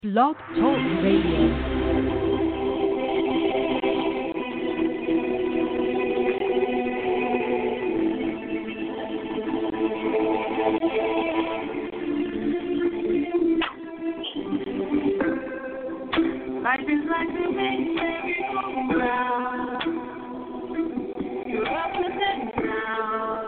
Blog Talk Radio. Life is like a merry-go-round. You're up and down.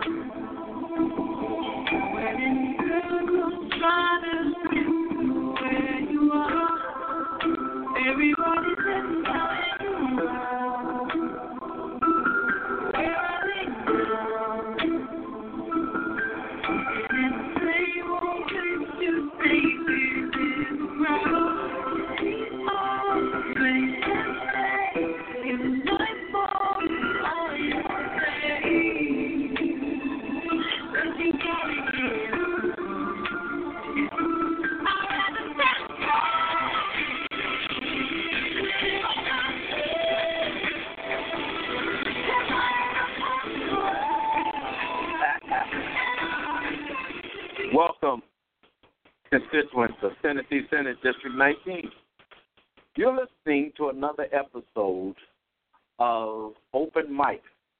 When in circles trying to get to where you are, everybody's telling you around. Where are they now? In the same old place you think this is around. Welcome, constituents of Tennessee Senate District 19. You're listening to another episode of Open Mic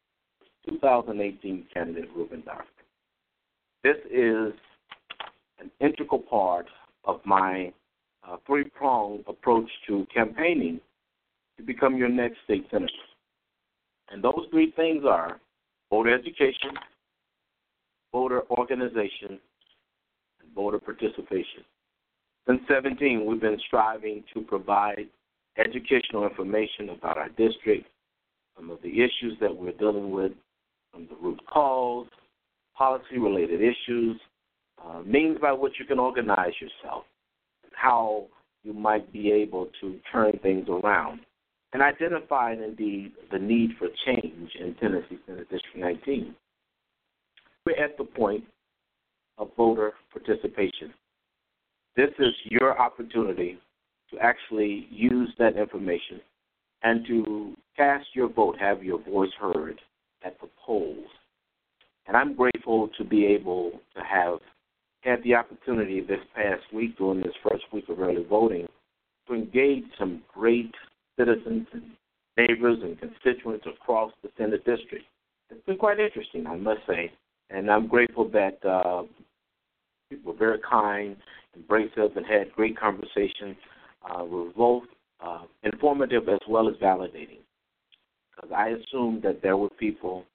2018 candidate Ruben Dark. This is an integral part of my three-pronged approach to campaigning to become your next state senator. And those three things are voter education, voter organization, and voter participation. Since 2017, we've been striving to provide educational information about our district, some of the issues that we're dealing with, from the root cause, policy-related issues, means by which you can organize yourself, how you might be able to turn things around, and identifying, indeed, the need for change in Tennessee Senate District 19. We're at the point of voter participation. This is your opportunity to actually use that information and to cast your vote, have your voice heard at the polls. And I'm grateful to be able to have had the opportunity this past week, during this first week of early voting, to engage some great citizens and neighbors and constituents across the Senate District. It's been quite interesting, I must say, and I'm grateful that people were very kind, embracive, and had great conversations. Were both informative as well as validating, because I assumed that there were people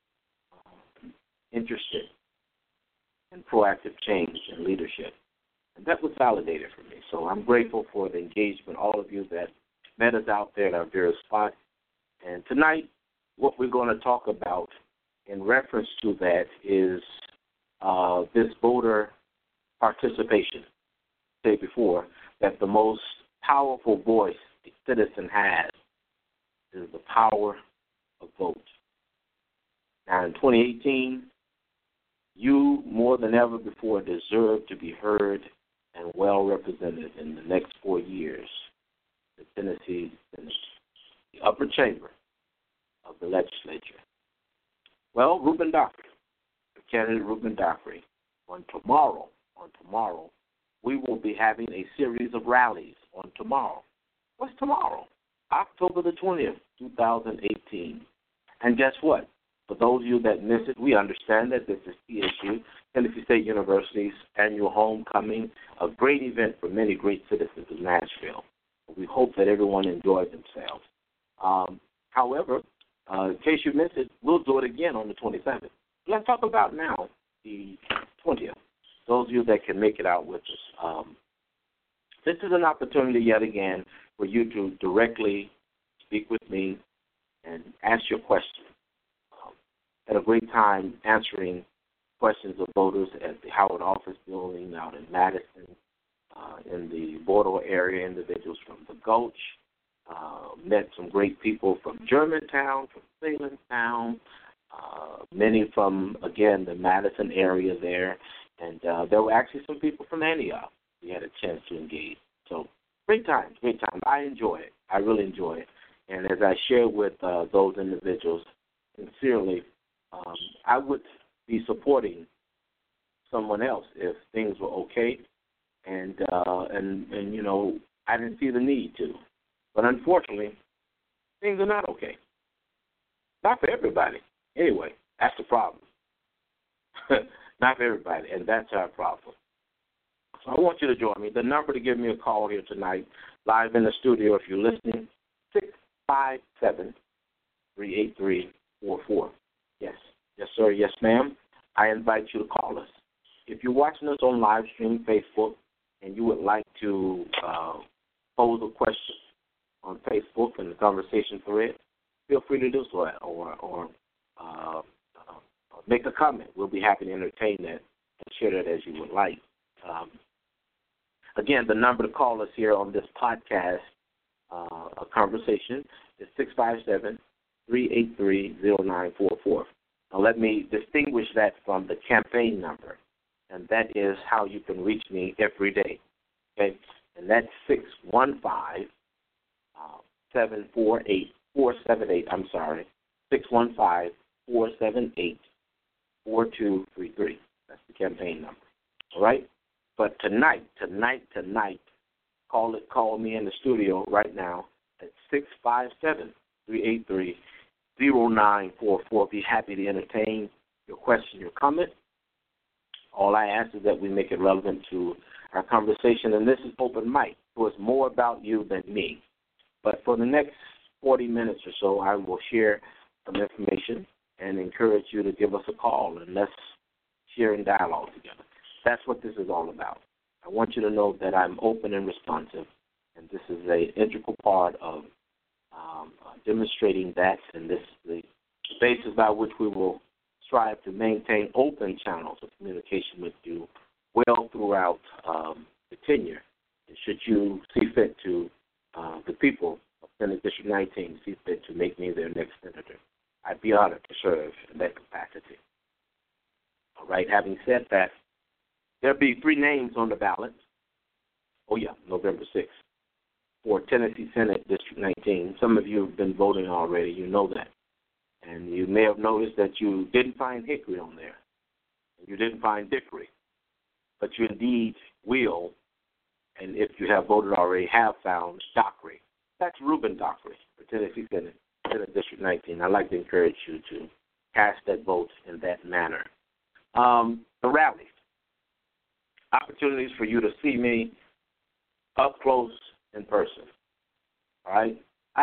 interested in proactive change and leadership, and that was validated for me. So I'm grateful for the engagement, all of you that met us out there at our various spots. And tonight, what we're going to talk about in reference to that is this voter participation. I said before that the most powerful voice a citizen has is the power of vote. Now, in 2018, you more than ever before deserve to be heard and well represented in the next 4 years. The Tennessee Senate, the upper chamber of the legislature. Well, Ruben Dockery, candidate Ruben Dockery, on tomorrow, we will be having a series of rallies on tomorrow. What's tomorrow? October the 20th, 2018. And guess what? For those of you that miss it, we understand that this is TSU, Tennessee State University's annual homecoming, a great event for many great citizens of Nashville. We hope that everyone enjoys themselves. However, in case you missed it, we'll do it again on the 27th. Let's talk about now the 20th. Those of you that can make it out with us. This is an opportunity yet again for you to directly speak with me and ask your question. Had a great time answering questions of voters at the Howard Office Building out in Madison, in the Bordeaux area, individuals from the Gulch. Met some great people from Germantown, from Salemtown, many from, again, the Madison area there. And there were actually some people from Antioch we had a chance to engage. So great time. I enjoy it. I really enjoy it. And as I share with those individuals, sincerely, I would be supporting someone else if things were okay. And you know, I didn't see the need to. But unfortunately, things are not okay. Not for everybody. Anyway, that's the problem. Not for everybody, and that's our problem. So I want you to join me. The number to give me a call here tonight, live in the studio, if you're listening, 657-383-44. Yes. Yes, sir. Yes, ma'am. I invite you to call us. If you're watching us on live stream Facebook and you would like to pose a question on Facebook in the conversation thread, feel free to do so, or make a comment. We'll be happy to entertain that and share that as you would like. Again, the number to call us here on this podcast conversation is 657-383-0944. Now, let me distinguish that from the campaign number, and that is how you can reach me every day. Okay, and that's 615-748-478. I'm sorry, 615-478-4233. That's the campaign number. All right. But tonight, call me in the studio right now at 657-383-0944. Be happy to entertain your question, your comment. All I ask is that we make it relevant to our conversation, and this is open mic, so it's more about you than me. But for the next 40 minutes or so, I will share some information and encourage you to give us a call, and let's share and dialogue together. That's what this is all about. I want you to know that I'm open and responsive, and this is an integral part of demonstrating that, and this is the basis by which we will strive to maintain open channels of communication with you well throughout the tenure. And should you see fit to, the people of Senate District 19 see fit to make me their next senator, I'd be honored to serve in that capacity. All right, having said that, there'll be 3 names on the ballot. Oh, yeah, November 6th, for Tennessee Senate District 19. Some of you have been voting already. You know that. And you may have noticed that you didn't find Hickory on there. You didn't find Dickory. But you indeed will, and if you have voted already, have found Dockery. That's Reuben Dockery for Tennessee Senate District 19. I'd like to encourage you to cast that vote in that manner. The rally. Opportunities for you to see me up close in person. All right?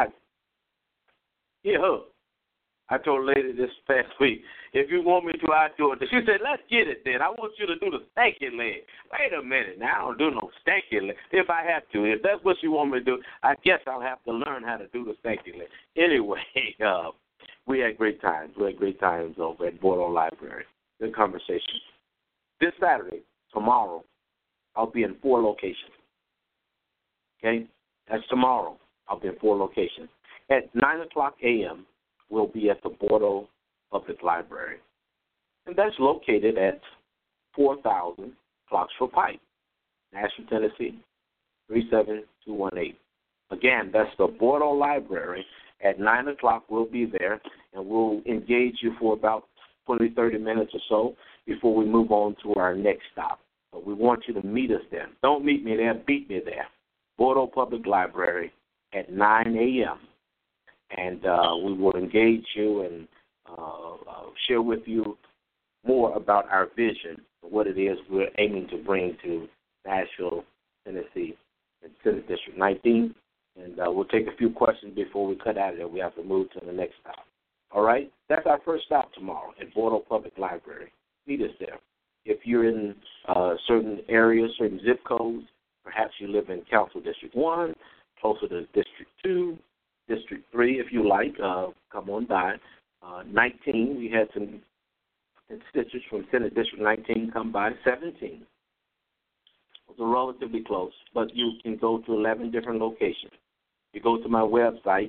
I told a lady this past week, if you want me to, I'll do it. She said, let's get it then. I want you to do the stanky leg. Wait a minute. Now, I don't do no stanky leg. If I have to. If that's what you want me to do, I guess I'll have to learn how to do the stanky leg. Anyway, we had great times. We had great times over at Bordeaux Library. Good conversation. This Saturday, tomorrow, I'll be in 4 locations. Okay? That's tomorrow. I'll be in 4 locations. At 9 o'clock a.m., we'll be at the Bordeaux Public Library. And that's located at 4000 Clarksville Pike, Nashville, Tennessee, 37218. Again, that's the Bordeaux Library. At 9 o'clock, we'll be there, and we'll engage you for about 20, 30 minutes or so before we move on to our next stop. But we want you to meet us there. Don't meet me there, beat me there. Bordeaux Public Library at 9 a.m. And we will engage you and share with you more about our vision, what it is we're aiming to bring to Nashville, Tennessee, and Senate District 19. And we'll take a few questions before we cut out of there. We have to move to the next stop. All right? That's our first stop tomorrow at Bordeaux Public Library. Meet us there. If you're in certain areas, certain zip codes, perhaps you live in Council District 1, closer to District 2, District 3, if you like, come on by. 19, we had some constituents from Senate District 19 come by. 17. Those are relatively close, but you can go to 11 different locations. You go to my website,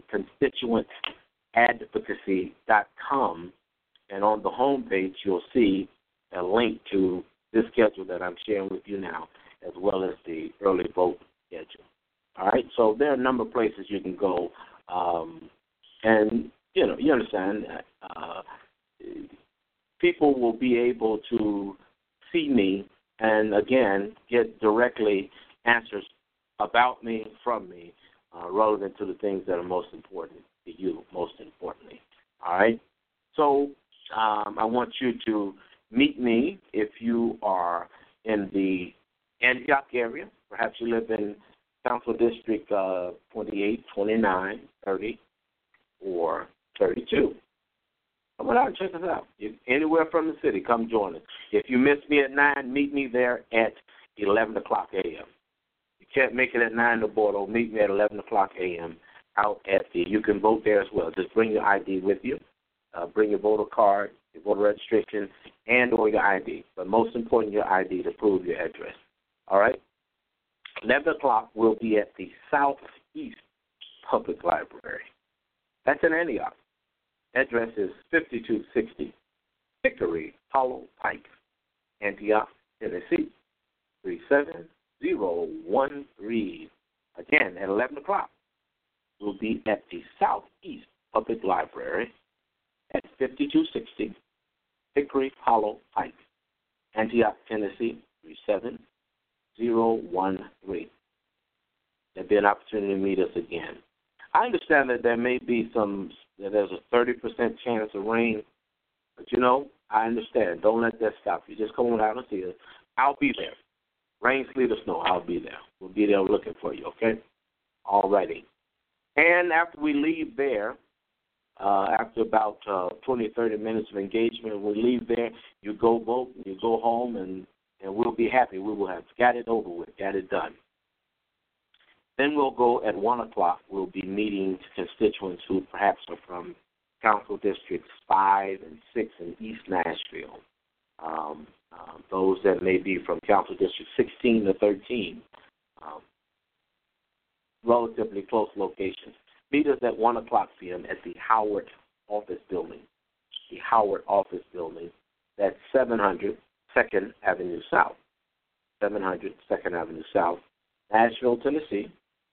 constituentadvocacy.com, and on the home page you'll see a link to this schedule that I'm sharing with you now, as well as the early vote schedule. All right, so there are a number of places you can go, and you understand that people will be able to see me and again get directly answers about me, from me, relevant to the things that are most important to you, most importantly. All right? So I want you to meet me if you are in the Antioch area. Perhaps you live in Council District 28, 29, 30, or 32. Come on out and check us out. If anywhere from the city, come join us. If you miss me at 9, meet me there at 11 o'clock a.m. You can't make it at 9 to Bordeaux, meet me at 11 o'clock a.m. out at you can vote there as well. Just bring your ID with you. Bring your voter card, your voter registration, and or your ID. But most important, your ID to prove your address. All right? 11 o'clock will be at the Southeast Public Library. That's in Antioch. Address is 5260 Hickory Hollow Pike, Antioch, Tennessee, 37013. Again, at 11 o'clock, we'll be at the Southeast Public Library at 5260 Hickory Hollow Pike, Antioch, Tennessee, 37013. There'll be an opportunity to meet us again. I understand that there may be that there's a 30% chance of rain, but I understand. Don't let that stop you. Just come on out and see us. I'll be there. Rain, sleet, or snow, I'll be there. We'll be there looking for you, okay? All righty. And after we leave there, after about 20, 30 minutes of engagement, we leave there, you go vote, you go home, and we'll be happy. We will have got it over with, got it done. Then we'll go at 1 o'clock. We'll be meeting constituents who perhaps are from Council Districts 5 and 6 in East Nashville. Those that may be from Council District 16 to 13, relatively close locations. Meet us at 1 o'clock p.m. at the Howard Office Building. The Howard Office Building. That's 700 2nd Avenue South. 700 2nd Avenue South, Nashville, Tennessee,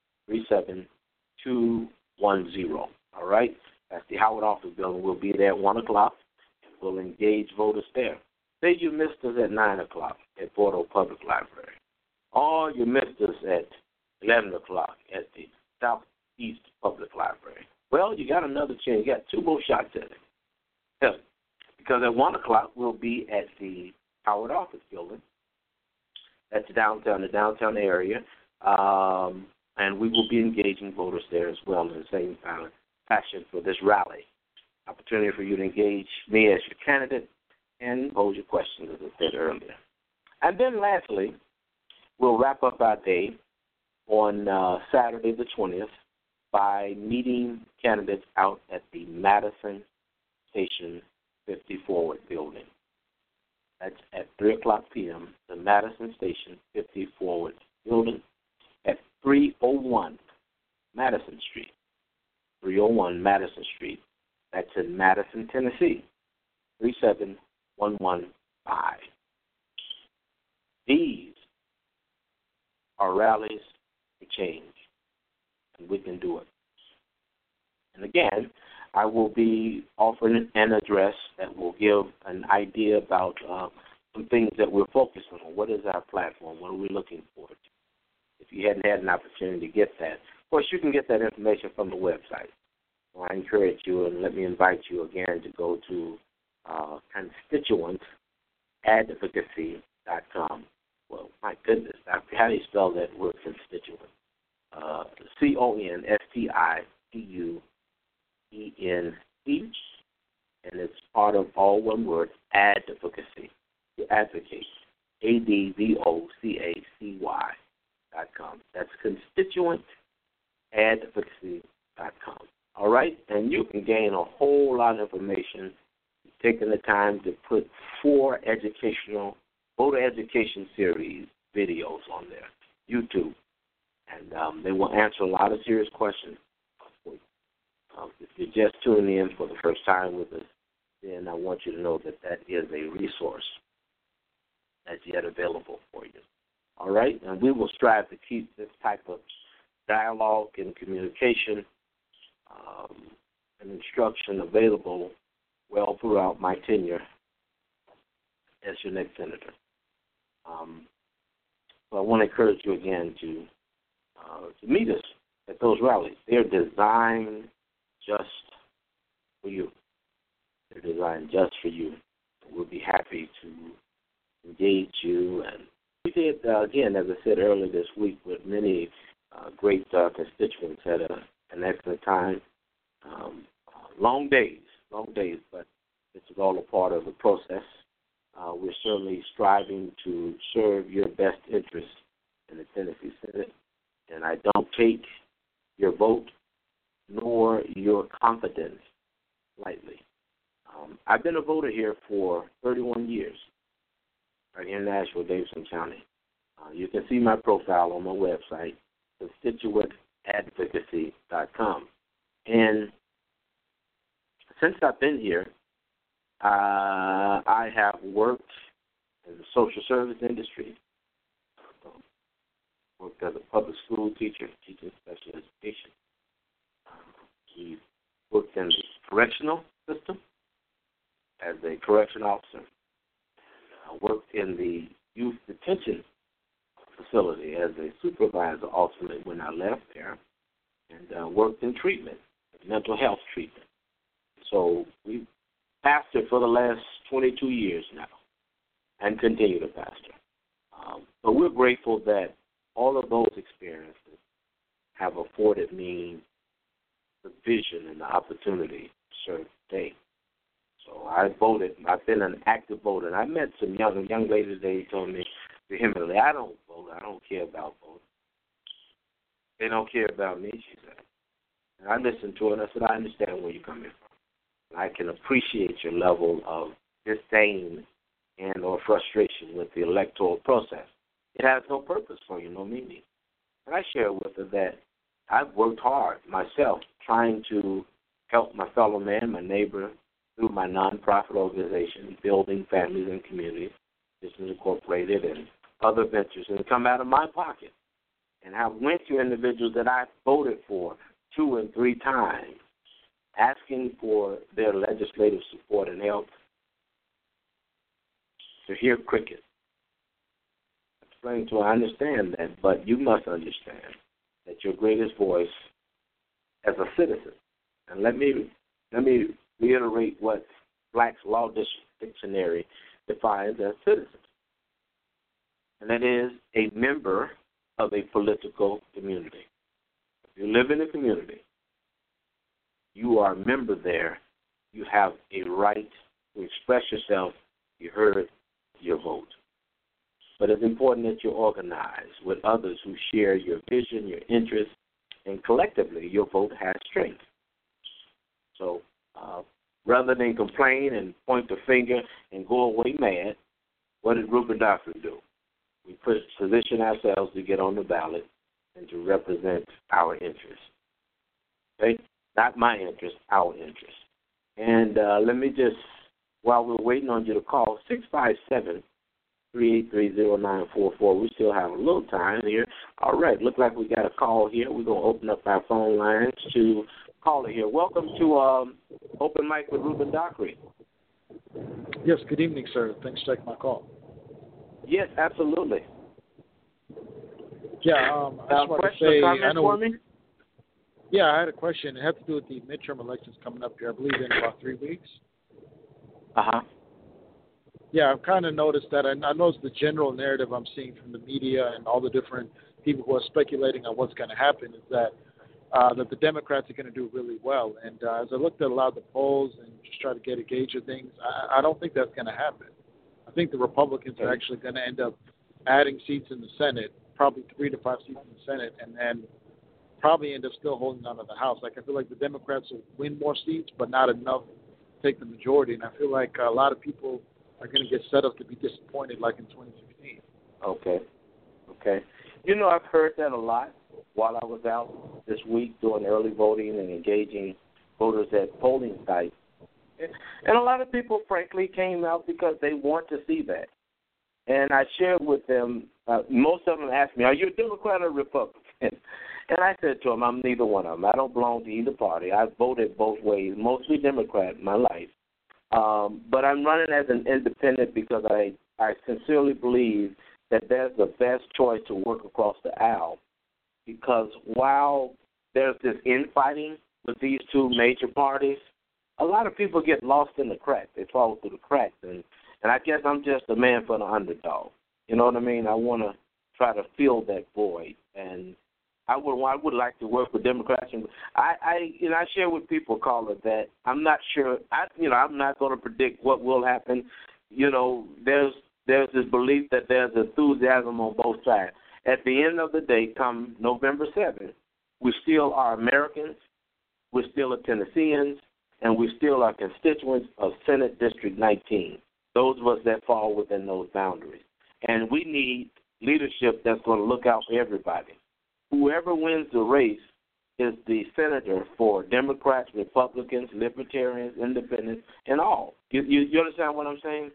37210. All right? That's the Howard Office Building. We'll be there at 1 o'clock. We'll engage voters there. Say you missed us at 9 o'clock at Bordeaux Public Library. Or you missed us at 11 o'clock at the Southeast Public Library. Well, you got another chance. You got 2 more shots at it. Yeah. Because at 1 o'clock, we'll be at the Howard Office Building. That's downtown, the downtown area. And we will be engaging voters there as well in the same fashion for this rally. Opportunity for you to engage me as your candidate and pose your questions, as I said earlier. And then lastly, we'll wrap up our day on Saturday the 20th by meeting candidates out at the Madison Station 50 Forward building. That's at 3 o'clock p.m., the Madison Station 50 Forward building at 301 Madison Street. 301 Madison Street. That's in Madison, Tennessee, 37115. These are rallies for change, and we can do it. And again, I will be offering an address that will give an idea about some things that we're focused on. What is our platform? What are we looking for? If you hadn't had an opportunity to get that, of course, you can get that information from the website. So I encourage you, and let me invite you again to go to constituentadvocacy.com. Well, my goodness, how do you spell that word, constituent? CONSTITUENC, and it's part of all one word, advocacy. To advocate, ADVOCACY.com. That's constituentadvocacy.com. All right? And you can gain a whole lot of information, taking the time to put 4 educational voter education series videos on there, YouTube. And they will answer a lot of serious questions. If you're just tuning in for the first time with us, then I want you to know that that is a resource that's yet available for you. All right? And we will strive to keep this type of dialogue and communication and instruction available well throughout my tenure as your next senator. So I want to encourage you again to to meet us at those rallies. They're designed just for you. They're designed just for you. We'll be happy to engage you. And we did, again, as I said earlier this week, with many great constituents, had an excellent time. Long days, but this is all a part of the process. We're certainly striving to serve your best interest in the Tennessee Senate, and I don't take your vote nor your confidence lightly. I've been a voter here for 31 years, right here in Nashville, Davidson County. You can see my profile on my website, constituentadvocacy.com. And since I've been here, I have worked in the social service industry, worked as a public school teacher, teaching special education. He worked in the correctional system as a correction officer. I worked in the youth detention facility as a supervisor ultimately when I left there, and worked in treatment, mental health treatment. So we pastored for the last 22 years now and continue to pastor. But we're grateful that all of those experiences have afforded me the vision and the opportunity to serve today. So I voted. I've been an active voter. And I met some young ladies today who told me vehemently, I don't vote. I don't care about voting. They don't care about me, she said. And I listened to her, and I said, I understand where you're coming from. I can appreciate your level of disdain and or frustration with the electoral process. It has no purpose for you, no meaning. And I shared with her that I've worked hard myself trying to help my fellow man, my neighbor, through my nonprofit organization, Building Families and Communities, Business Incorporated, and other ventures, and come out of my pocket. And I went to individuals that I voted for 2 and 3 times, asking for their legislative support and help to hear crickets. Explain to her, I understand that, but you must understand that your greatest voice as a citizen, and let me reiterate what Black's Law Dictionary defines as citizen, and that is a member of a political community. If you live in a community, you are a member there, you have a right to express yourself, you heard, your vote. But it's important that you organize with others who share your vision, your interests, and collectively your vote has strength. So rather than complain and point the finger and go away mad, what did Rupert Dockery do? We position ourselves to get on the ballot and to represent our interests. Okay? Not my interest, our interest. And let me just, while we're waiting on you to call, 657-383-0944. We still have a little time here. All right, look like we got a call here. We're going to open up our phone lines to caller here. Welcome to Open Mic with Reuben Dockery. Yes, good evening, sir. Thanks for taking my call. Yes, absolutely. Yeah, I just want to say, I know. For me? Yeah, I had a question. It had to do with the midterm elections coming up here, I believe, in about 3 weeks. Uh-huh. Yeah, I've kind of noticed that. I noticed the general narrative I'm seeing from the media and all the different people who are speculating on what's going to happen is that the Democrats are going to do really well. And as I looked at a lot of the polls and just try to get a gauge of things, I don't think that's going to happen. I think the Republicans are actually going to end up adding seats in the Senate, probably 3 to 5 seats in the Senate, and then probably end up still holding on to the House. Like, I feel like the Democrats will win more seats, but not enough to take the majority. And I feel like a lot of people are going to get set up to be disappointed like in 2016. Okay. You know, I've heard that a lot while I was out this week doing early voting and engaging voters at polling sites. And a lot of people, frankly, came out because they want to see that. And I shared with them, most of them asked me, are you a Democrat or Republican? And I said to them, I'm neither one of them. I don't belong to either party. I've voted both ways, mostly Democrat in my life. But I'm running as an independent because I sincerely believe that that's the best choice to work across the aisle because while there's this infighting with these two major parties, a lot of people get lost in the cracks. They fall through the cracks, and I guess I'm just a man for the underdog. You know what I mean? I want to try to fill that void, and I would like to work with Democrats. And I share with people, caller, that I'm not sure. I'm not going to predict what will happen. There's this belief that there's enthusiasm on both sides. At the end of the day, come November 7th, we still are Americans, we're still Tennesseans, and we still are constituents of Senate District 19, those of us that fall within those boundaries. And we need leadership that's going to look out for everybody. Whoever wins the race is the senator for Democrats, Republicans, Libertarians, Independents, and all. You understand what I'm saying?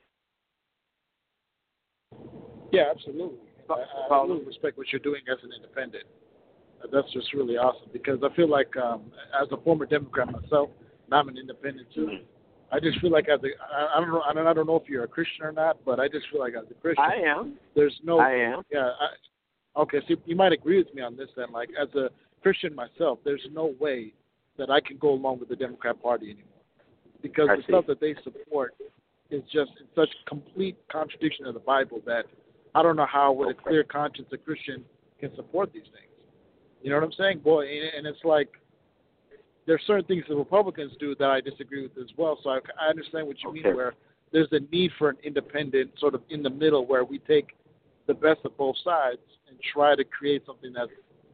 Yeah, absolutely. I really respect what you're doing as an independent. That's just really awesome because I feel like as a former Democrat myself, and I'm an independent too, I just feel like I don't know if you're a Christian or not, but I just feel like as a Christian, I am. I am. Yeah. Okay, so you might agree with me on this then. Like as a Christian myself, there's no way that I can go along with the Democrat Party anymore because the stuff that they support is just in such complete contradiction of the Bible that I don't know how with a clear conscience a Christian can support these things. You know what I'm saying? Boy, and it's like there's certain things the Republicans do that I disagree with as well. So I understand what you mean where there's a need for an independent sort of in the middle where we take the best of both sides and try to create something that,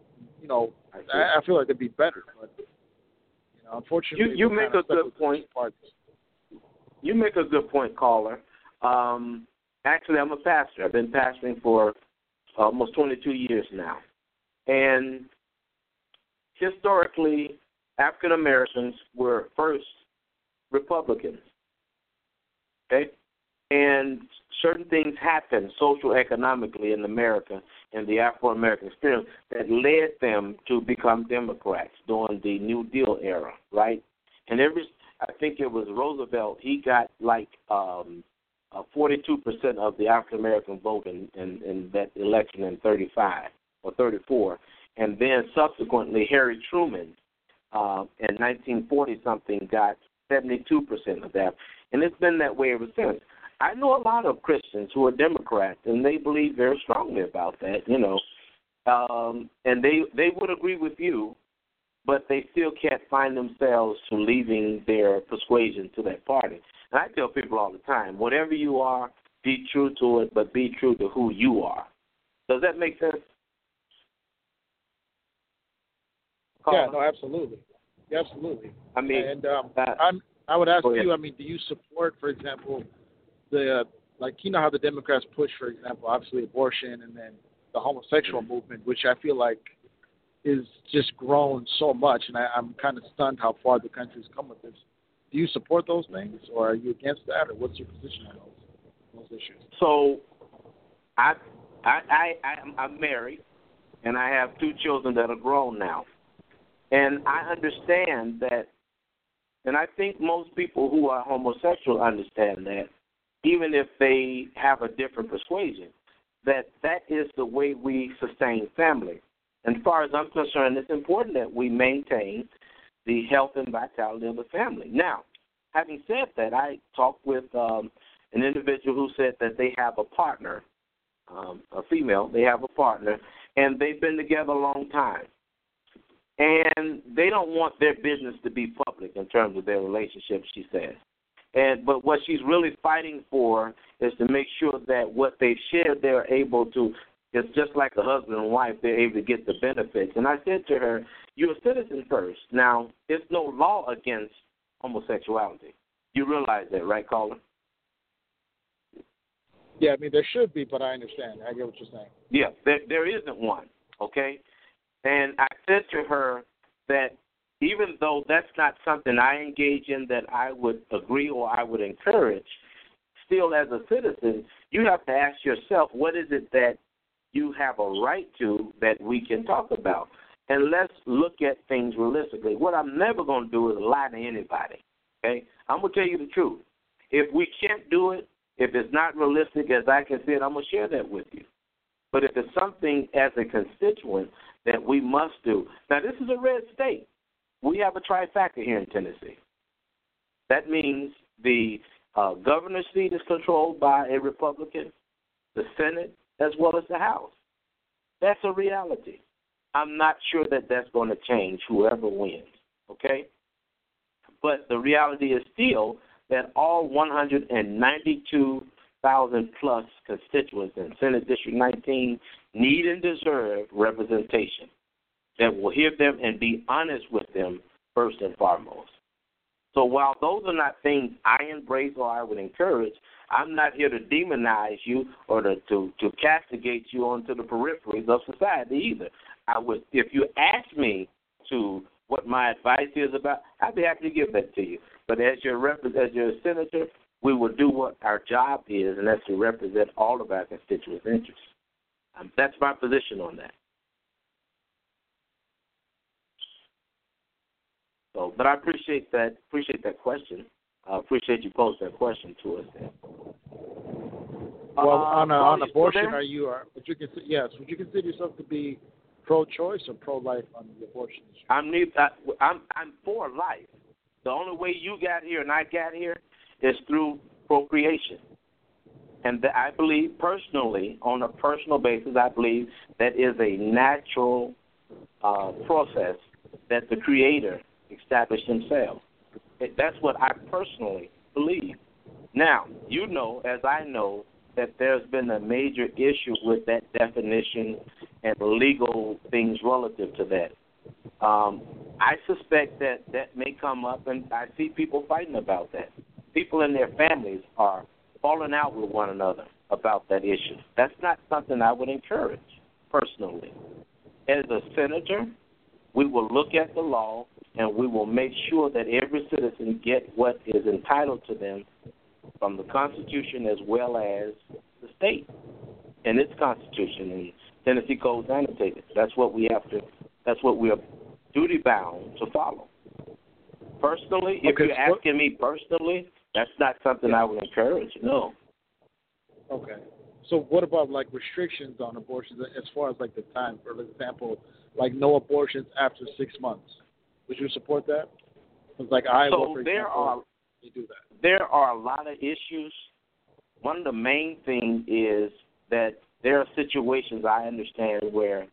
I feel like it'd be better. But, unfortunately, you make a good point. You make a good point, caller. Actually, I'm a pastor. I've been pastoring for almost 22 years now. And historically, African Americans were first Republicans. Okay? And certain things happened socio-economically in America and the Afro-American experience that led them to become Democrats during the New Deal era, right? And I think it was Roosevelt, he got like 42% of the African-American vote in that election in 35 or 34. And then subsequently, Harry Truman in 1940-something got 72% of that. And it's been that way ever since. I know a lot of Christians who are Democrats, and they believe very strongly about that, and they would agree with you, but they still can't find themselves to leaving their persuasion to that party. And I tell people all the time, whatever you are, be true to it, but be true to who you are. Does that make sense? Yeah, no, absolutely. Absolutely. I mean, and I would ask you, do you support, for example, how the Democrats push, for example, obviously abortion and then the homosexual movement, which I feel like is just grown so much, and I'm kind of stunned how far the country's come with this. Do you support those things, or are you against that, or what's your position on those issues? So, I'm married, and I have 2 children that are grown now. And I understand that, and I think most people who are homosexual understand that, even if they have a different persuasion, that is the way we sustain family. And as far as I'm concerned, it's important that we maintain the health and vitality of the family. Now, having said that, I talked with an individual who said that they have a partner, a female, they have a partner, and they've been together a long time. And they don't want their business to be public in terms of their relationship, she says. But what she's really fighting for is to make sure that what they've shared, they're able to, it's just like a husband and wife, they're able to get the benefits. And I said to her, you're a citizen first. Now, there's no law against homosexuality. You realize that, right, caller? Yeah, there should be, but I understand. I get what you're saying. Yeah, there isn't one, okay? And I said to her that even though that's not something I engage in that I would agree or I would encourage, still as a citizen, you have to ask yourself, what is it that you have a right to that we can talk about? And let's look at things realistically. What I'm never going to do is lie to anybody, okay? I'm going to tell you the truth. If we can't do it, if it's not realistic as I can see it, I'm going to share that with you. But if it's something as a constituent that we must do. Now, this is a red state. We have a trifecta here in Tennessee. That means the governor's seat is controlled by a Republican, the Senate, as well as the House. That's a reality. I'm not sure that that's going to change whoever wins, okay? But the reality is still that all 192,000 plus constituents in Senate District 19 need and deserve representation that will hear them and be honest with them first and foremost. So while those are not things I embrace or I would encourage, I'm not here to demonize you or to castigate you onto the peripheries of society either. I would, if you ask me to what my advice is about, I'd be happy to give that to you. But as your senator, we will do what our job is, and that's to represent all of our constituents' interests. That's my position on that. So, but I appreciate that question. I appreciate you posing that question to us. Then. Well, on abortion, would you consider yourself to be pro-choice or pro-life on the abortion issue? I'm for life. The only way you got here and I got here is through procreation. And I believe personally, on a personal basis, I believe that is a natural process that the Creator established himself. That's what I personally believe. Now, you know, as I know, that there's been a major issue with that definition and legal things relative to that. I suspect that may come up, and I see people fighting about that. People and their families are falling out with one another about that issue. That's not something I would encourage personally. As a senator, we will look at the law and we will make sure that every citizen get what is entitled to them from the Constitution as well as the state and its Constitution and Tennessee Codes annotated. That's what we have to. That's what we are duty bound to follow. Personally, if you're asking me personally, that's not something I would encourage. No. Okay. So what about like restrictions on abortions as far as like the time? For example, like no abortions after 6 months. Would you support that? Because like Iowa, for example, they do that. There are a lot of issues. One of the main things is that there are situations I understand where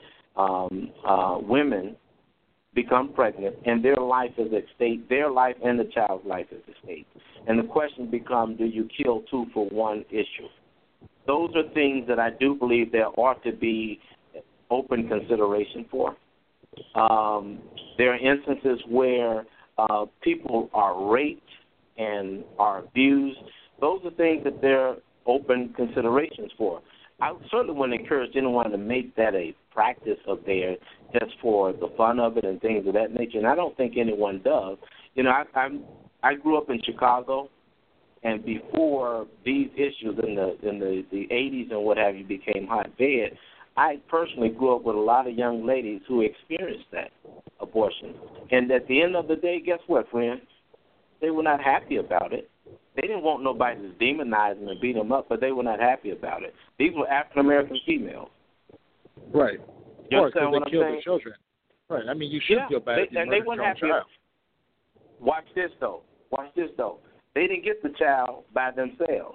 women become pregnant and their life is at stake. Their life and the child's life is at stake. And the question becomes, do you kill two for one issue? Those are things that I do believe there ought to be open consideration for. There are instances where people are raped and are abused. Those are things that there are open considerations for. I certainly wouldn't encourage anyone to make that a practice of theirs just for the fun of it and things of that nature, and I don't think anyone does. You know, I grew up in Chicago, and before these issues in the 80s and what have you became hotbed, I personally grew up with a lot of young ladies who experienced that abortion. And at the end of the day, guess what, friends? They were not happy about it. They didn't want nobody to demonize them and beat them up, but they were not happy about it. These were African-American females. Right. You understand what they killed I'm saying? the children. Right. I mean, you should feel bad if you and they weren't happy. Child. Watch this, though. They didn't get the child by themselves.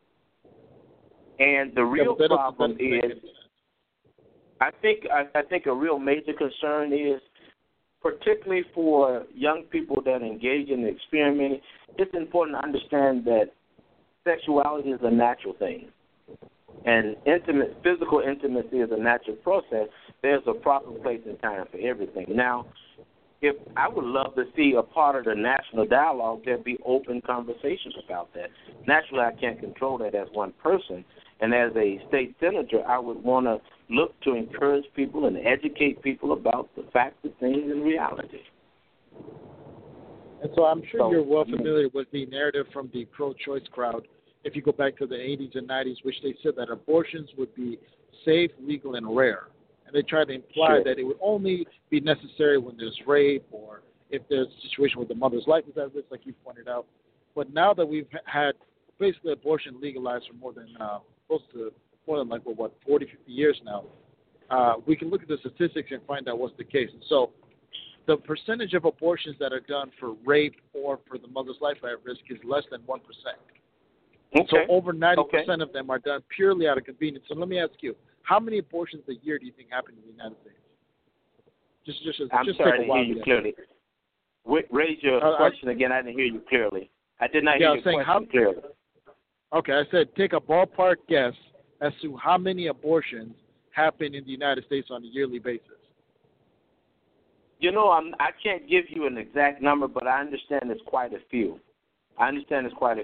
And the real problem is, I think a real major concern is, particularly for young people that engage in experimenting, it's important to understand that sexuality is a natural thing. And physical intimacy is a natural process. There's a proper place and time for everything. Now, if I would love to see a part of the national dialogue, there'd be open conversations about that. Naturally, I can't control that as one person. And as a state senator, I would want to look to encourage people and educate people about the facts of things in reality. And so I'm sure you're well familiar with the narrative from the pro-choice crowd. If you go back to the 80s and 90s, which they said that abortions would be safe, legal, and rare. And they tried to imply that it would only be necessary when there's rape or if there's a situation where the mother's life is at risk, like you pointed out. But now that we've had basically abortion legalized for more than 40, 50 years now, we can look at the statistics and find out what's the case. And so the percentage of abortions that are done for rape or for the mother's life at risk is less than 1%. Okay. So over 90% of them are done purely out of convenience. So let me ask you, how many abortions a year do you think happen in the United States? I'm sorry to hear you clearly. Raise your question again. I didn't hear you clearly. I did not hear your question clearly. Okay, I said take a ballpark guess as to how many abortions happen in the United States on a yearly basis. You know, I can't give you an exact number, but I understand it's quite a few. And for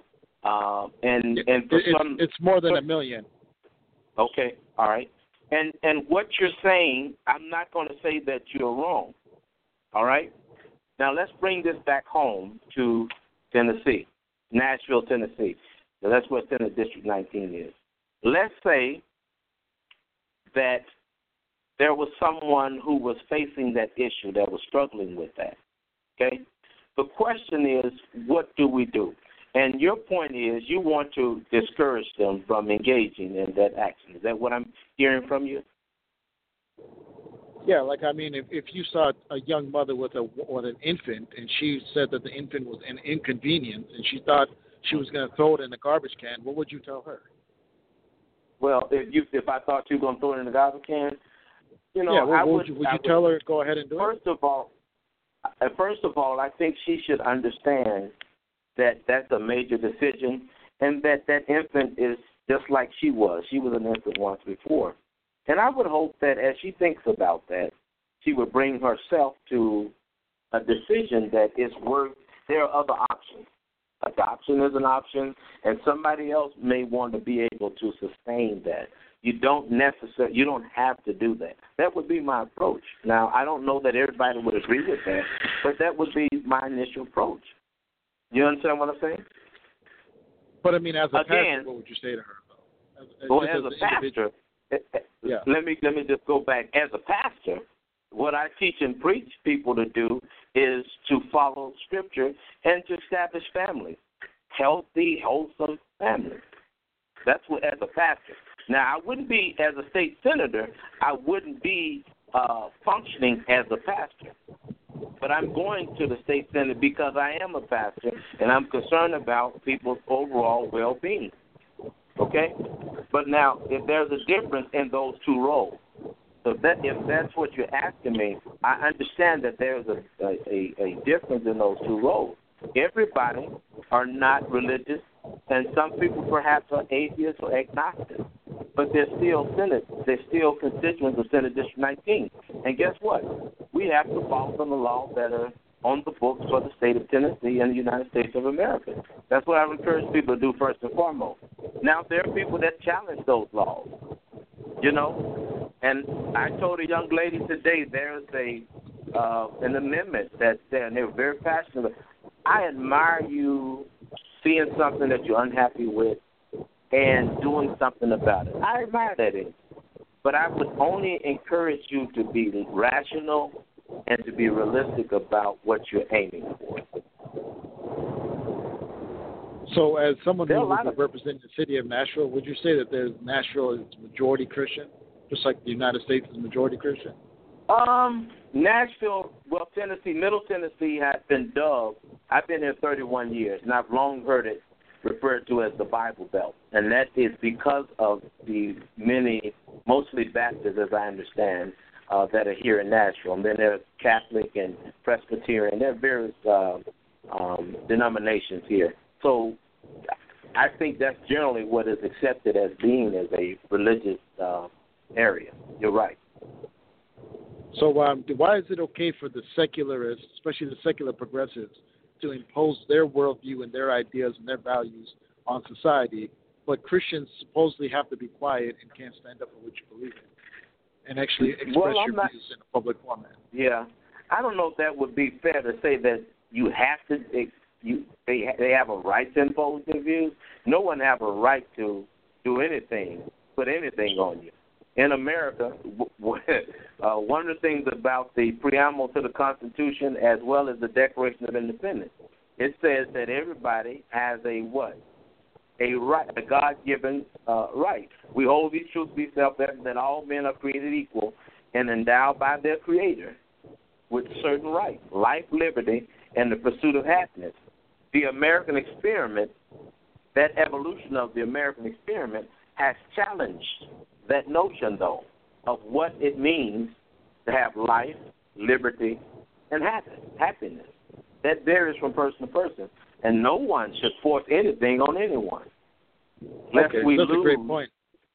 it's more than 1 million. Okay, all right. And what you're saying, I'm not going to say that you're wrong. All right? Now let's bring this back home to Tennessee, Nashville, Tennessee. So that's where Senate District 19 is. Let's say that there was someone who was facing that issue, that was struggling with that. Okay? The question is, what do we do? And your point is you want to discourage them from engaging in that action. Is that what I'm hearing from you? Yeah, like, I mean, if you saw a young mother with an infant and she said that the infant was an inconvenience and she thought she was going to throw it in the garbage can, what would you tell her? Well, if I thought you were going to throw it in the garbage can, you know, would you tell her go ahead and do it? First of all, I think she should understand that that's a major decision and that infant is just like she was. She was an infant once before. And I would hope that as she thinks about that, she would bring herself to a decision that is worth, there are other options. Adoption is an option, and somebody else may want to be able to sustain that. You don't have to do that. That would be my approach. Now, I don't know that everybody would agree with that, but that would be my initial approach. You understand what I'm saying? But, I mean, as a pastor, what would you say to her, though? As a pastor, let me just go back. As a pastor, what I teach and preach people to do is to follow Scripture and to establish families, healthy, wholesome families. That's what, as a pastor. Now, I wouldn't be, as a state senator, I wouldn't be functioning as a pastor. But I'm going to the state senate because I am a pastor, and I'm concerned about people's overall well-being. Okay? But now, if there's a difference in those two roles, so if that's what you're asking me, I understand that there's a difference in those two roles. Everybody are not religious, and some people perhaps are atheists or agnostic, but they're still constituents of Senate District 19. And guess what? We have to follow the laws that are on the books for the state of Tennessee and the United States of America. That's what I would encourage people to do first and foremost. Now, there are people that challenge those laws, you know. And I told a young lady today there's an amendment that's there, and they were very passionate. I admire you seeing something that you're unhappy with and doing something about it. I admire that in you. But I would only encourage you to be rational and to be realistic about what you're aiming for. So as someone who would represent the city of Nashville, would you say that Nashville is majority Christian, just like the United States is majority Christian? Nashville, Tennessee, Middle Tennessee has been dubbed, I've been here 31 years, and I've long heard it referred to as the Bible Belt. And that is because of the many, mostly Baptists, as I understand, that are here in Nashville. And then there's Catholic and Presbyterian. There are various denominations here. So I think that's generally what is accepted as being as a religious area. You're right. So why is it okay for the secularists, especially the secular progressives, to impose their worldview and their ideas and their values on society, but Christians supposedly have to be quiet and can't stand up for what you believe in and actually express your views in a public format? Yeah. I don't know if that would be fair to say that you have to they have a right to impose their views. No one have a right to do anything, put anything on you. In America, one of the things about the preamble to the Constitution as well as the Declaration of Independence, it says that everybody has a what? a right, a God-given right. We hold these truths to be self-evident that all men are created equal and endowed by their Creator with certain rights, life, liberty, and the pursuit of happiness. The American experiment, that evolution of the American experiment, has challenged that notion, though, of what it means to have life, liberty, and happiness. That varies from person to person, and no one should force anything on anyone. Okay, that's a great point.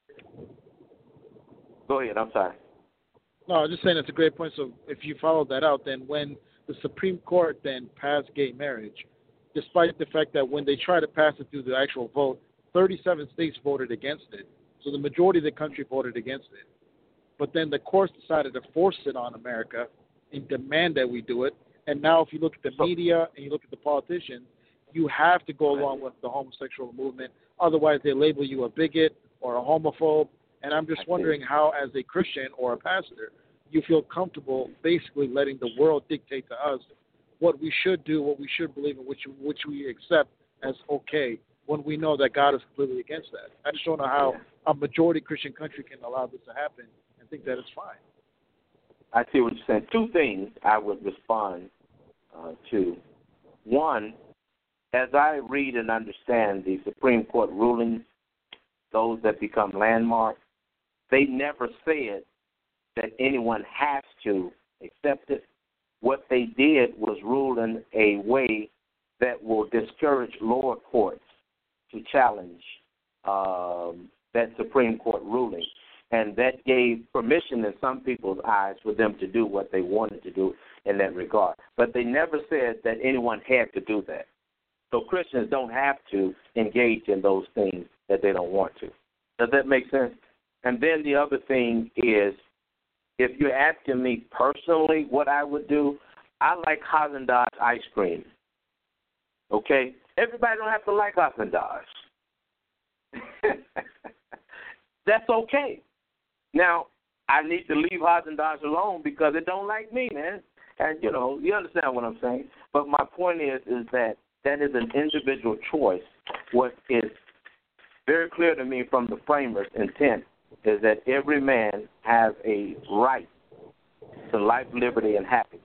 Go ahead, I'm sorry. No, I was just saying it's a great point. So if you follow that out, then when the Supreme Court then passed gay marriage, despite the fact that when they tried to pass it through the actual vote, 37 states voted against it. So the majority of the country voted against it. But then the courts decided to force it on America and demand that we do it. And now if you look at the media and you look at the politicians, you have to go along with the homosexual movement. Otherwise, they label you a bigot or a homophobe. And I'm just wondering how, as a Christian or a pastor, you feel comfortable basically letting the world dictate to us what we should do, what we should believe, and which we accept as okay, when we know that God is completely against that. I just don't know how a majority Christian country can allow this to happen and think that it's fine. I see what you're saying. Two things I would respond to. One, as I read and understand the Supreme Court rulings, those that become landmarks, they never said that anyone has to accept it. What they did was rule in a way that will discourage lower courts to challenge that Supreme Court ruling. And that gave permission in some people's eyes for them to do what they wanted to do in that regard. But they never said that anyone had to do that. So Christians don't have to engage in those things that they don't want to. Does that make sense? And then the other thing is, if you're asking me personally what I would do, I like Haagen-Dazs ice cream. Okay? Everybody don't have to like Haagen-Dazs. That's okay. Now, I need to leave Haagen-Dazs alone because it don't like me, man. And, you know, you understand what I'm saying. But my point is that is an individual choice. What is very clear to me from the framers' intent is that every man has a right to life, liberty, and happiness.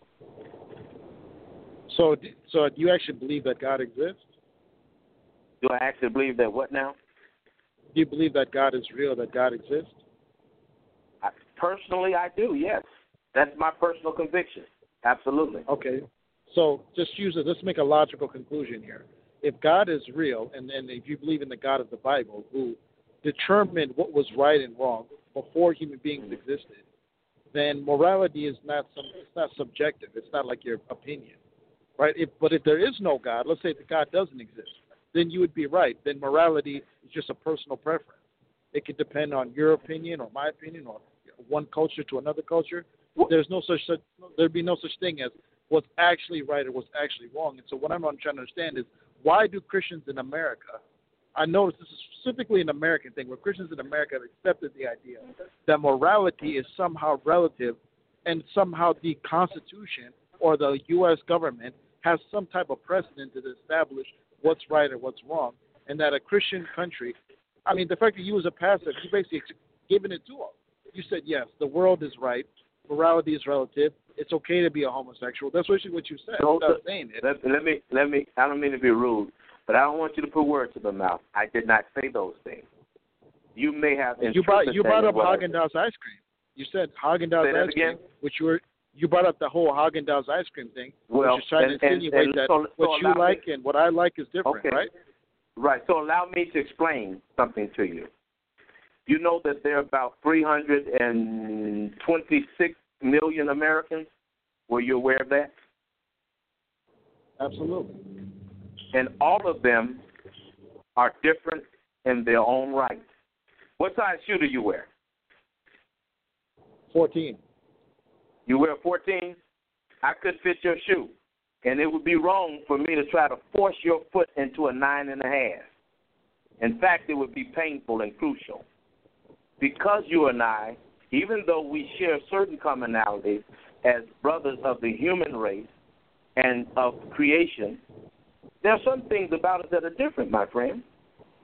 So do you actually believe that God exists? Do I actually believe that what now? Do you believe that God is real, that God exists? Personally, I do, yes. That's my personal conviction. Absolutely. Okay. So let's make a logical conclusion here. If God is real, and if you believe in the God of the Bible, who determined what was right and wrong before human beings existed, then morality is not subjective. It's not like your opinion, right? But if there is no God, let's say that God doesn't exist, then you would be right. Then morality is just a personal preference. It could depend on your opinion or my opinion or one culture to another culture. There'd be no such thing as what's actually right or what's actually wrong. And so what I'm trying to understand is, why do Christians in America, I notice this is specifically an American thing, where Christians in America have accepted the idea that morality is somehow relative and somehow the Constitution or the U.S. government has some type of precedent to establish what's right or what's wrong, and that a Christian country, I mean, the fact that you as a pastor, you basically given it to them. You said, yes, the world is right, morality is relative, it's okay to be a homosexual. That's what you said. No, saying it. Let me. I don't mean to be rude, but I don't want you to put words in my mouth. I did not say those things. You may have. You brought up Haagen-Dazs ice cream. You said Haagen-Dazs ice cream, which you brought up the whole Haagen-Dazs ice cream thing, which is trying to insinuate that what you like and what I like is different, right? Right. So allow me to explain something to you. You know that there are about 326 million Americans. Were you aware of that? Absolutely. And all of them are different in their own right. What size shoe do you wear? 14. You wear 14? I could fit your shoe. And it would be wrong for me to try to force your foot into a 9.5. In fact, it would be painful and crucial. Because you and I, even though we share certain commonalities as brothers of the human race and of creation, there are some things about us that are different, my friend.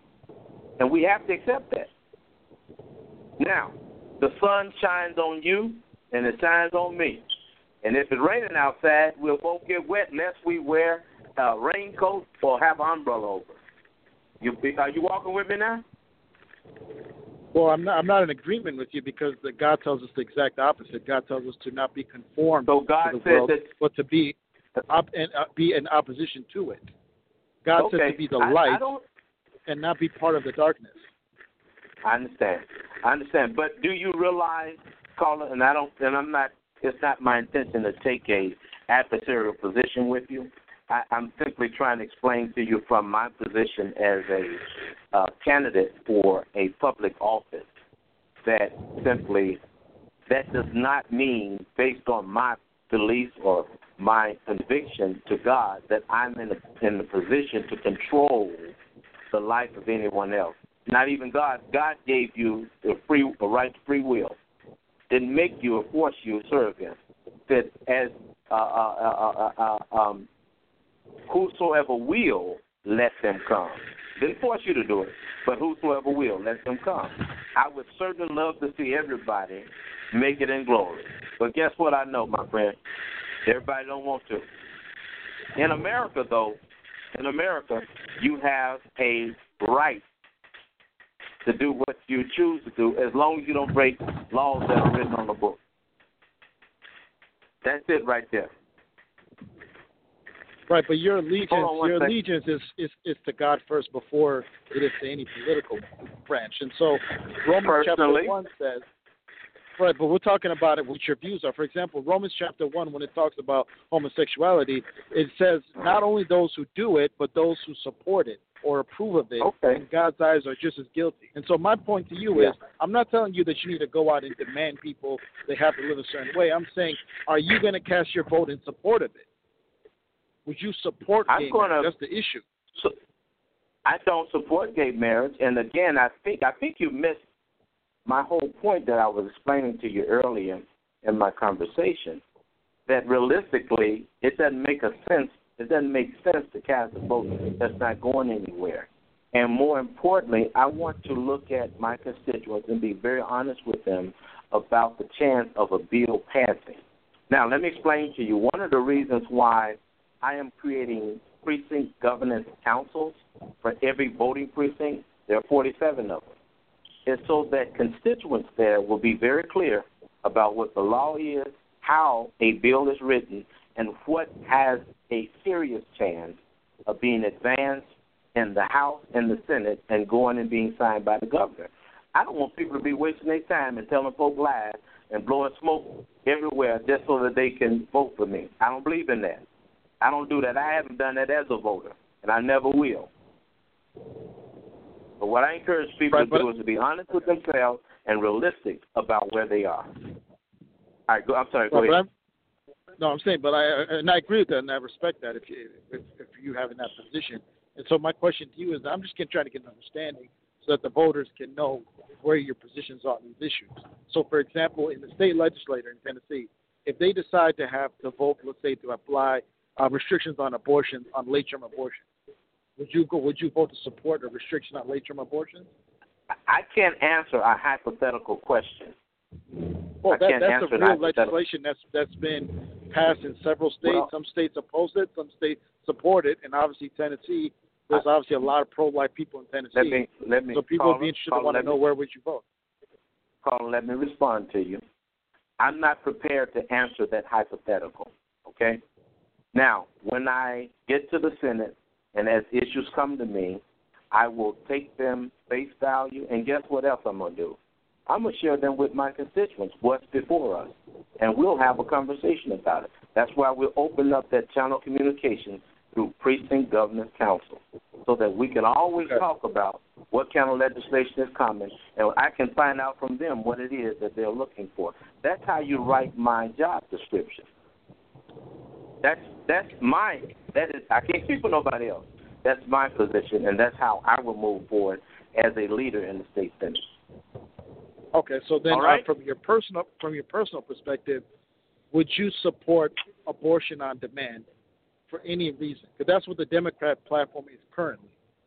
And we have to accept that. Now, the sun shines on you and it shines on me. And if it's raining outside, we'll both get wet unless we wear a raincoat or have an umbrella over. Are you walking with me now? Well, I'm not in agreement with you because God tells us the exact opposite. God tells us to not be conformed so God to the said world, that, but to be in opposition to it. God said to be the light and not be part of the darkness. I understand. But do you realize, caller, it's not my intention to take a adversarial position with you. I'm simply trying to explain to you from my position as a candidate for a public office that does not mean, based on my beliefs or my conviction to God, that I'm in the position to control the life of anyone else. Not even God. God gave you the right to free will. Didn't make you or force you to serve Him. That as whosoever will, let them come. Didn't force you to do it, but whosoever will, let them come. I would certainly love to see everybody make it in glory. But guess what I know, my friend? Everybody don't want to. In America, though, you have a right to do what you choose to do as long as you don't break laws that are written on the book. That's it right there. Right, but your allegiance is to God first before it is to any political branch. And so Romans chapter 1 says, right, but we're talking about it, what your views are. For example, Romans chapter 1, when it talks about homosexuality, it says not only those who do it, but those who support it or approve of it, in God's eyes are just as guilty. And so my point to you is, I'm not telling you that you need to go out and demand people they have to live a certain way. I'm saying, are you going to cast your vote in support of it? Would you support gay marriage? That's the issue. So, I don't support gay marriage, and again, I think you missed my whole point that I was explaining to you earlier in my conversation. That realistically, it doesn't make sense. It doesn't make sense to cast a vote that's not going anywhere. And more importantly, I want to look at my constituents and be very honest with them about the chance of a bill passing. Now, let me explain to you one of the reasons why I am creating precinct governance councils for every voting precinct. There are 47 of them. It's so that constituents there will be very clear about what the law is, how a bill is written, and what has a serious chance of being advanced in the House and the Senate and going and being signed by the governor. I don't want people to be wasting their time and telling folk lies and blowing smoke everywhere just so that they can vote for me. I don't believe in that. I don't do that. I haven't done that as a voter, and I never will. But what I encourage people to do is to be honest with themselves and realistic about where they are. All right, I'm sorry, go ahead. I'm saying, but I agree with that, and I respect that if you have in that position. And so my question to you is, I'm just trying to get an understanding so that the voters can know where your positions are on these issues. So, for example, in the state legislature in Tennessee, if they decide to have to vote, let's say, to apply restrictions on abortion, on late-term abortion, would you vote to support a restriction on late-term abortion? I can't answer a hypothetical question. Well, that's a real legislation that's been passed in several states. Well, some states oppose it, some states support it, and obviously Tennessee, there's obviously a lot of pro-life people in Tennessee. Let me so people would be interested to want to know where would you vote. Carl, let me respond to you. I'm not prepared to answer that hypothetical, okay? Now, when I get to the Senate and as issues come to me, I will take them face value, and guess what else I'm going to do? I'm going to share them with my constituents, what's before us, and we'll have a conversation about it. That's why we'll open up that channel of communication through Precinct Governance Council so that we can always talk about what kind of legislation is coming, and I can find out from them what it is that they're looking for. That's how you write my job description. I can't speak for nobody else. That's my position, and that's how I will move forward as a leader in the state Senate. Okay, so then from your personal perspective, would you support abortion on demand for any reason? Because that's what the Democrat platform is currently.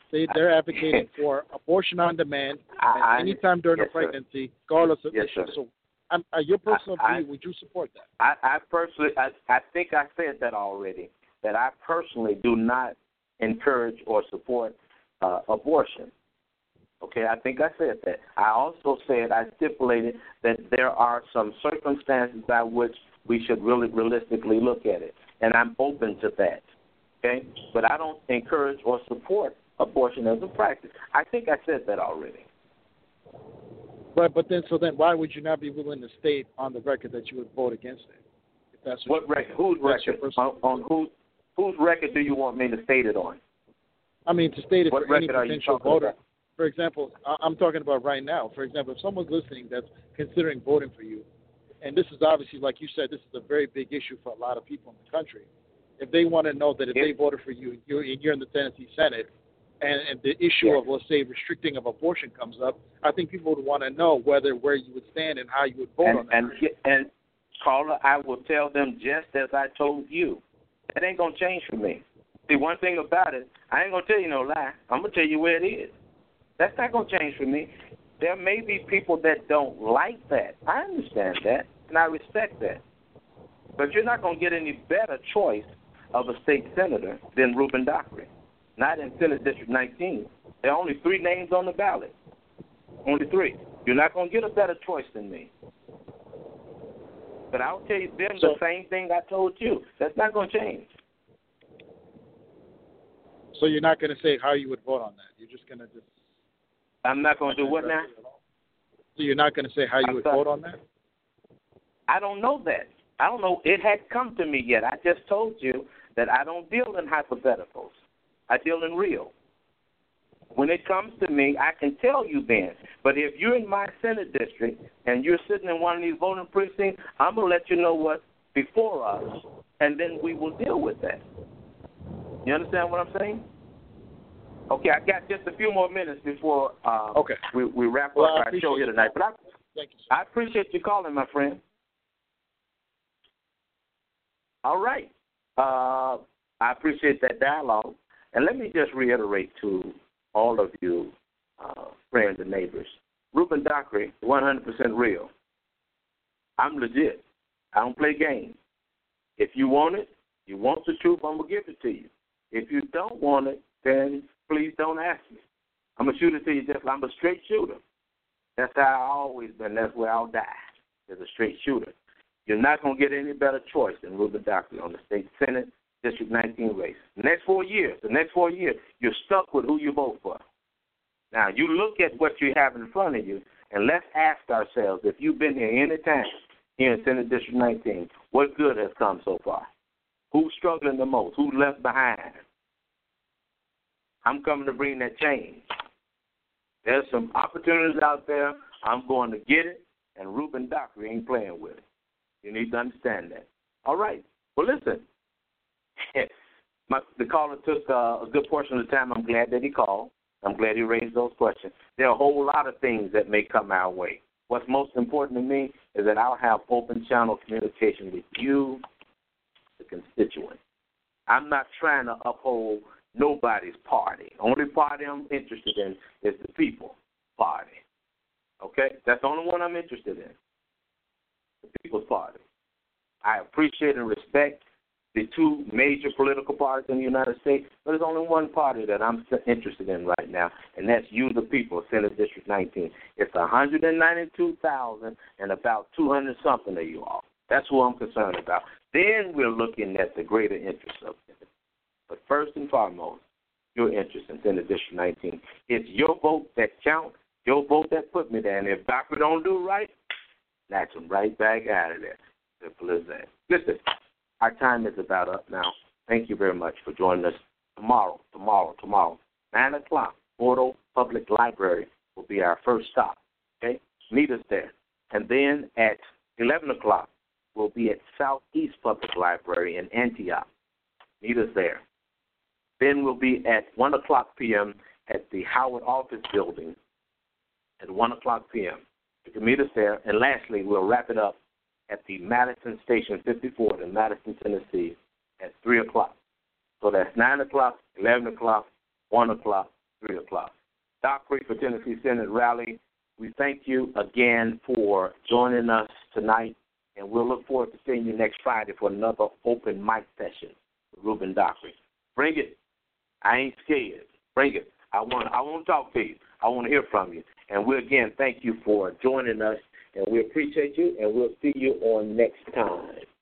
They're advocating for abortion on demand at any time during a pregnancy, regardless of issue. So, your personal view, would you support that? I personally, I think I said that already, that I personally do not encourage or support abortion. Okay, I think I said that. I also said, I stipulated that there are some circumstances by which we should really realistically look at it, and I'm open to that. Okay, but I don't encourage or support abortion as a practice. I think I said that already. But then why would you not be willing to state on the record that you would vote against it? If that's what record? Whose record? On whose record do you want me to state it on? I mean, to state it what for any potential voter. About? For example, I'm talking about right now. For example, if someone's listening that's considering voting for you, and this is obviously, like you said, this is a very big issue for a lot of people in the country. If they want to know that if they voted for you, you're in the Tennessee Senate, and the issue of, let's say, restricting of abortion comes up, I think people would want to know where you would stand and how you would vote on that. And caller, I will tell them just as I told you. That ain't going to change for me. See, one thing about it, I ain't going to tell you no lie. I'm going to tell you where it is. That's not going to change for me. There may be people that don't like that. I understand that, and I respect that. But you're not going to get any better choice of a state senator than Ruben Dockery. Not in Senate District 19. There are only 3 names on the ballot. Only 3. You're not going to get a better choice than me. But I'll tell you them the same thing I told you. That's not going to change. So you're not going to say how you would vote on that? You're just going to just... I'm not going to do what now? So you're not going to say how you would vote on that? I don't know that. I don't know. It hadn't come to me yet. I just told you that I don't deal in hypotheticals. I deal in real. When it comes to me, I can tell you then. But if you're in my Senate district and you're sitting in one of these voting precincts, I'm going to let you know what's before us, and then we will deal with that. You understand what I'm saying? Okay, I got just a few more minutes before we wrap up our show here tonight. But thank you, I appreciate you calling, my friend. All right. I appreciate that dialogue. And let me just reiterate to all of you friends and neighbors, Ruben Dockery, 100% real. I'm legit. I don't play games. If you want it, you want the truth, I'm going to give it to you. If you don't want it, then please don't ask me. I'm going to shoot it to you just like I'm a straight shooter. That's how I've always been. That's where I'll die, as a straight shooter. You're not going to get any better choice than Ruben Dockery on the state Senate District 19 race. The next 4 years, you're stuck with who you vote for. Now, you look at what you have in front of you, and let's ask ourselves, if you've been here any time here in Senate District 19, what good has come so far? Who's struggling the most? Who's left behind? I'm coming to bring that change. There's some opportunities out there. I'm going to get it, and Ruben Dockery ain't playing with it. You need to understand that. All right. Well, listen. The caller took a good portion of the time. I'm glad that he called. I'm glad he raised those questions. There are a whole lot of things that may come our way. What's most important to me is that I'll have open channel communication with you, the constituent. I'm not trying to uphold nobody's party. Only party I'm interested in is the People's Party. Okay? That's the only one I'm interested in, the People's Party. I appreciate and respect the 2 major political parties in the United States, but there's only one party that I'm interested in right now, and that's you, the people, Senate District 19. It's 192,000 and about 200-something of you all. That's who I'm concerned about. Then we're looking at the greater interest of it. But first and foremost, your interest in Senate District 19. It's your vote that counts, your vote that put me there. And if Doctor don't do right, snatch him right back out of there. Simple as that. Listen, our time is about up now. Thank you very much for joining us tomorrow. 9 o'clock, Bordeaux Public Library will be our first stop. Okay? Meet us there. And then at 11 o'clock, we'll be at Southeast Public Library in Antioch. Meet us there. Then we'll be at 1 o'clock p.m. at the Howard Office Building at 1 o'clock p.m. You can meet us there. And lastly, we'll wrap it up at the Madison Station 54 in Madison, Tennessee at 3 o'clock. So that's 9 o'clock, 11 o'clock, 1 o'clock, 3 Dockery for Tennessee Senate Rally. We thank you again for joining us tonight, and we'll look forward to seeing you next Friday for another open mic session with Ruben Dockery. Bring it. I ain't scared. Bring it. I want to talk to you. I want to hear from you. And we again thank you for joining us, and we appreciate you, and we'll see you on next time.